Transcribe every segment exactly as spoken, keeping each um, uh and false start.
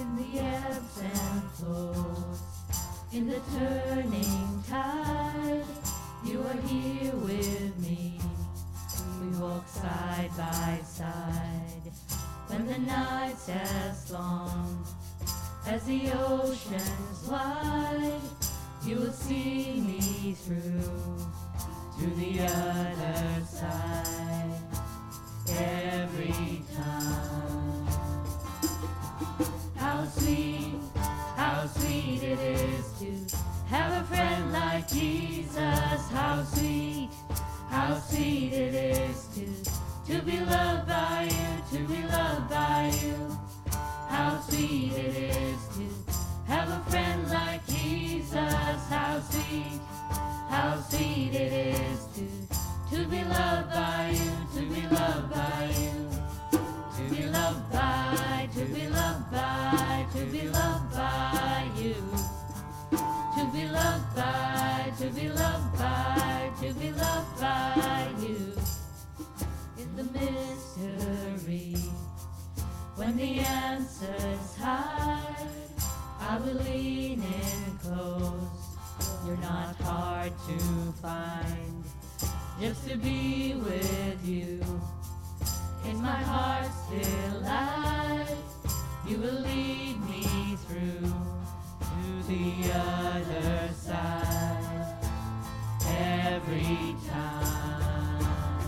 In the ebbs and flows, in the turning tide, you are here with me. We walk side by side. When the nights as long as the ocean's wide, you will see me through, to the other side, every time. How sweet, how sweet it is to have a friend like Jesus. How sweet, how sweet it is to, to be loved by you, to be loved by you. How sweet it is to have a friend like Jesus. How sweet, how sweet it is to, to be loved by you, to be loved by you. To be loved by, to be loved by, to be loved by you. To be loved by, to be loved by, to be loved by you. In the mystery, when the answers hide, I will lean in close. You're not hard to find, just to be with you. In my heart's delight, you will lead me through to the other side, every time.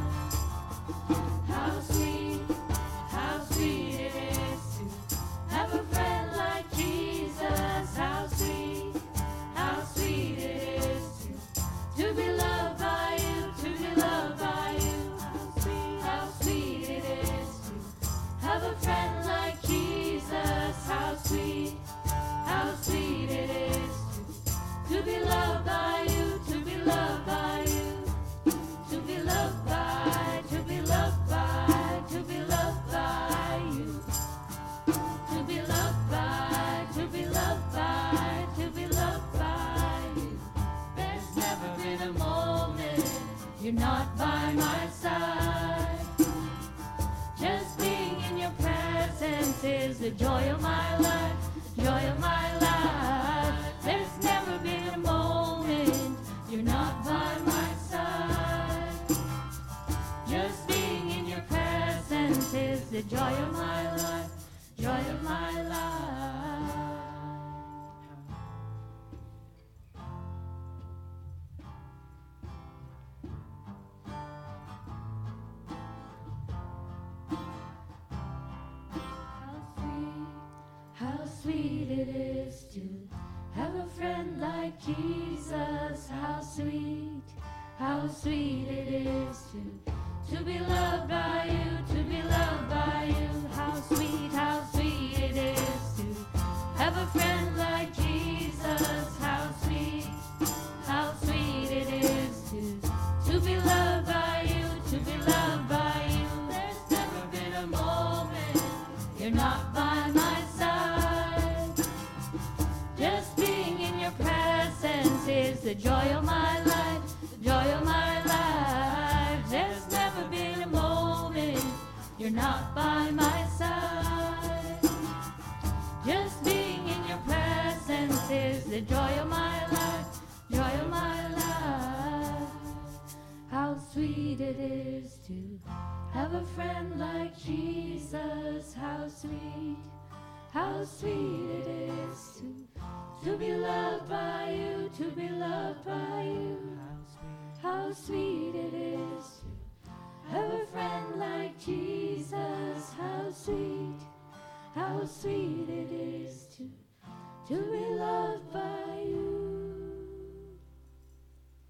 How sweet, how sweet it is to have a friend like Jesus. How sweet, how sweet it is to, to be loved by you, to be loved by you. How sweet, how sweet it is to have a friend like Jesus. How sweet, how sweet it is to, to be loved by you, to be loved by you. To be loved by, to be loved by, to be loved by you. To be loved by, to be loved by, to be loved by you. There's never been a moment you're not by my side. Just being in your presence is the joy of my life, joy of my life. There's never been a moment you're not by my side. Just being in your presence is the joy of my life, joy of my life. How sweet it is to have a friend like Jesus. How sweet, how sweet it is to, to be loved by you, to be loved by you. How sweet, how sweet it is to have a friend like Jesus. How sweet, how sweet it is to, to be loved by you, to be loved by you. There's never been a moment you're not by my side. Just being in your presence is the joy of my life, the joy of my life. There's never been a moment you're not by my side. Just being in your presence is the joy of my life, joy of my life. How sweet it is to have a friend like Jesus. How sweet, how sweet it is to, to be loved by you, to be loved by you. How sweet it is to have a friend like Jesus. How sweet, how sweet it is to, to be loved by